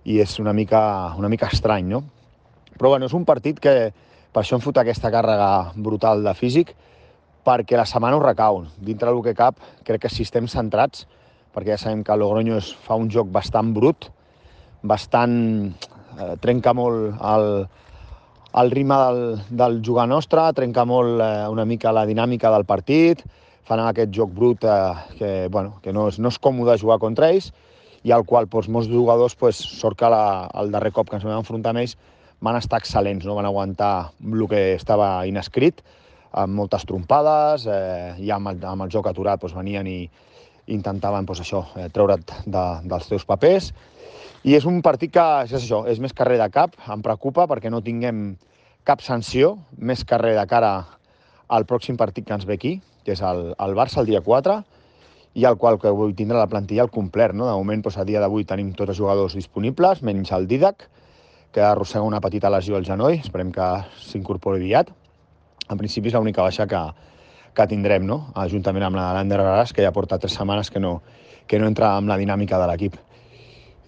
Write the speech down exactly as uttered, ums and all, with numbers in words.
i és una mica, una mica estrany, no? Però bueno, és un partit que per això em fot aquesta càrrega brutal de físic, perquè la setmana ho recau. Dintre del que cap, crec que si estem centrats, perquè ja sabem que el Logroño fa un joc bastant brut, bastant... Eh, trenca molt el, el ritme del, del jugar nostre, trenca molt eh, una mica la dinàmica del partit, fan aquest joc brut eh, que, bueno, que no, és, no és còmode jugar contra ells, i al qual doncs, molts jugadors, doncs, sort que la, el darrer cop que ens vam enfrontar amb ells van estar excel·lents, no? Van aguantar el que estava inescrit, amb moltes trompades, eh, i amb el, amb el joc aturat doncs, venien i intentaven doncs, això, eh, treure't de, dels teus papers. I és un partit que és això, és més carrer de cap, em preocupa perquè no tinguem cap sanció, més carrer de cara al pròxim partit que ens ve aquí, que és el, el Barça el dia quatre, i el qual que vull tindre la plantilla al complet, no? De moment, doncs, a dia d'avui tenim tots els jugadors disponibles, menys el Didac, que arrossega una petita lesió al genoll, esperem que s'incorpori aviat. En principi és l'única baixa que, que tindrem, no? Juntament amb la de l'Ander Gras, que ja porta tres setmanes que no, que no entra en la dinàmica de l'equip.